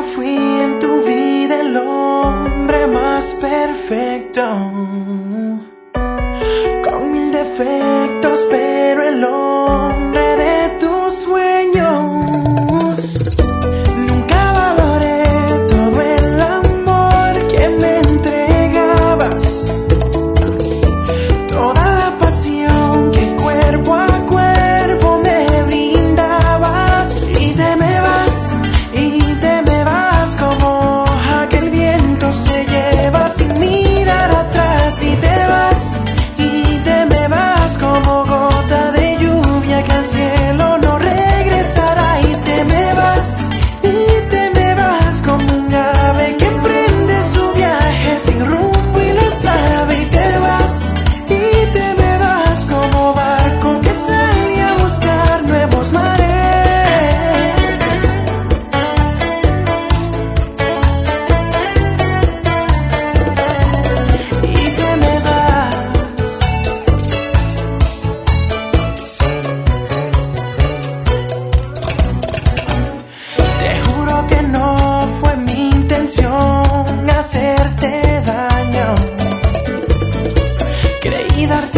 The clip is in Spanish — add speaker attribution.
Speaker 1: fui en tu vida el hombre más perfecto, con mil defectos, pero el hombre de tus sueños. Nunca valoré todo el amor que me entregabas, toda la pasión que cuerpo a cuerpo me brindabas. Y te me vas como hoja que el viento se lleva sin mirar atrás. Y te me vas como gota de lluvia que al cielo no regresará. Y te me vas como un ave que emprende su viaje sin rumbo y lo sabe. Y te me vas como barco que sale a buscar nuevos mares. Y te me vas. Te juro que no fue mi intención hacerte daño. Creí darte